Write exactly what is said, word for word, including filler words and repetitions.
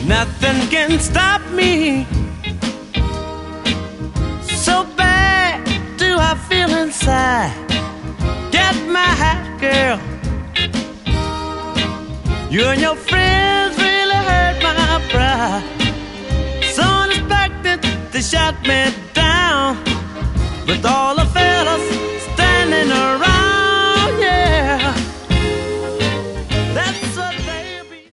Nothing can stop me. So bad do I feel inside. Get my hat, girl. You and your friends really hurt my pride. So unexpected, they shot me down with all